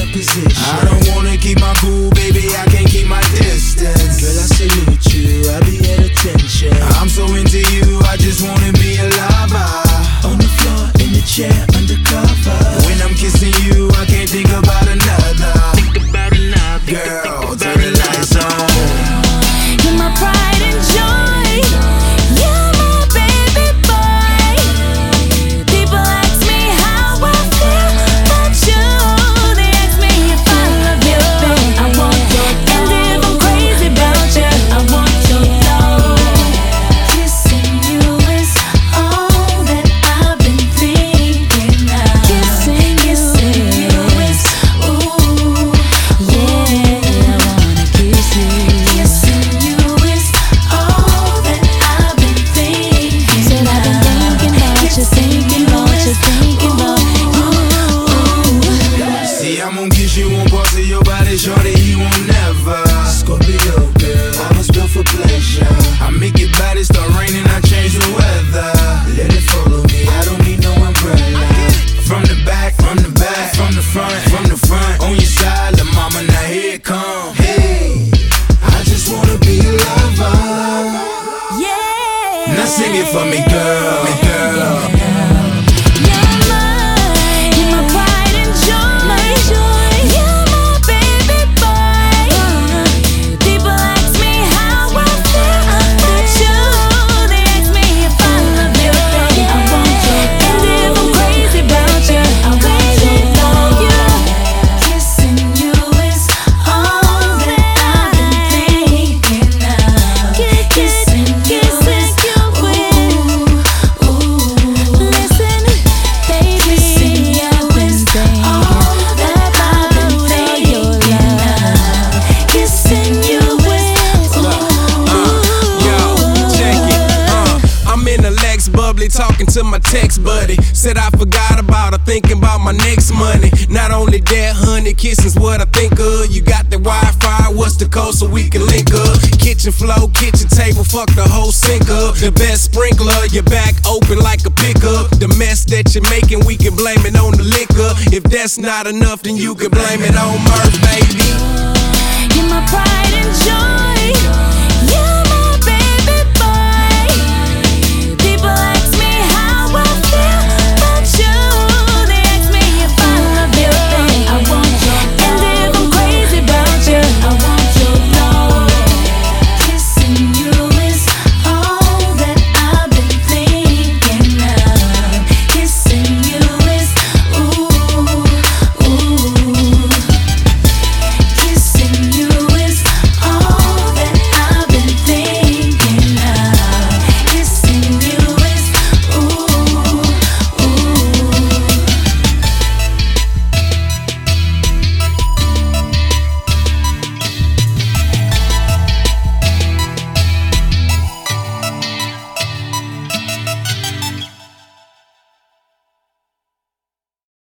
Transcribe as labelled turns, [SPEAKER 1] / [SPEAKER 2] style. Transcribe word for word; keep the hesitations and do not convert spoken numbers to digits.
[SPEAKER 1] position.
[SPEAKER 2] I don't wanna keep my cool, baby, I can't keep my distance.
[SPEAKER 1] Girl, I salute you, I be at attention.
[SPEAKER 2] I'm so into you, I just wanna be a lover.
[SPEAKER 1] On the floor, in the chair, undercover.
[SPEAKER 2] When I'm kissing you, I can't think about another.
[SPEAKER 1] Think about another.
[SPEAKER 2] Girl, turn the lights on.
[SPEAKER 3] You're my pride and joy. You're my baby boy. People ask me how I feel about you. They ask me if I love you. I want your love. And if I'm crazy about you, I want your love. Kissing you is all that I've been thinking of. Kissing, kissing you is, ooh, yeah, I wanna kiss you. Kissing you is all that I've been thinking. Said I've been thinking about you, thinking about you, thinking about you.
[SPEAKER 2] See, I'm gonna kiss you on parts of your body, shorty, you won't never.
[SPEAKER 1] Scorpio, girl, I was built for pleasure.
[SPEAKER 2] I make your body start raining, I change the weather.
[SPEAKER 1] Let it follow me, I don't need no umbrella.
[SPEAKER 2] From the back, from the back, from the front, from the front, on your side, the mama, now here it come.
[SPEAKER 1] Hey, I just wanna be a lover.
[SPEAKER 3] Yeah.
[SPEAKER 2] Now sing it for me, girl, me girl.
[SPEAKER 3] You're mine. You're my pride and joy. You're my baby boy. People ask me how I feel about you. They ask me if I love you. I want you. And if I'm crazy about you, I want you love you. Kissing you is all that I've been thinking of. Kissing you is, ooh, ooh. Listen, baby, kissing you is all that I've been thinking of. Kissing you is, ooh,
[SPEAKER 4] Yo, check it. Uh, I'm in the Lex bubbly talking to my text buddy. Said I forgot about her, thinking about my next money. Not only that, honey, kissing's what I think of. You got the Wi-Fi, what's the code so we can link up? Kitchen flow, kitchen table, fuck the whole sink up. The best sprinkler, your back open like a pickup. The mess that you're making, we can blame it on the liquor. If that's not enough, then you can blame it on Murph, baby.
[SPEAKER 3] you're my pride and joy. You're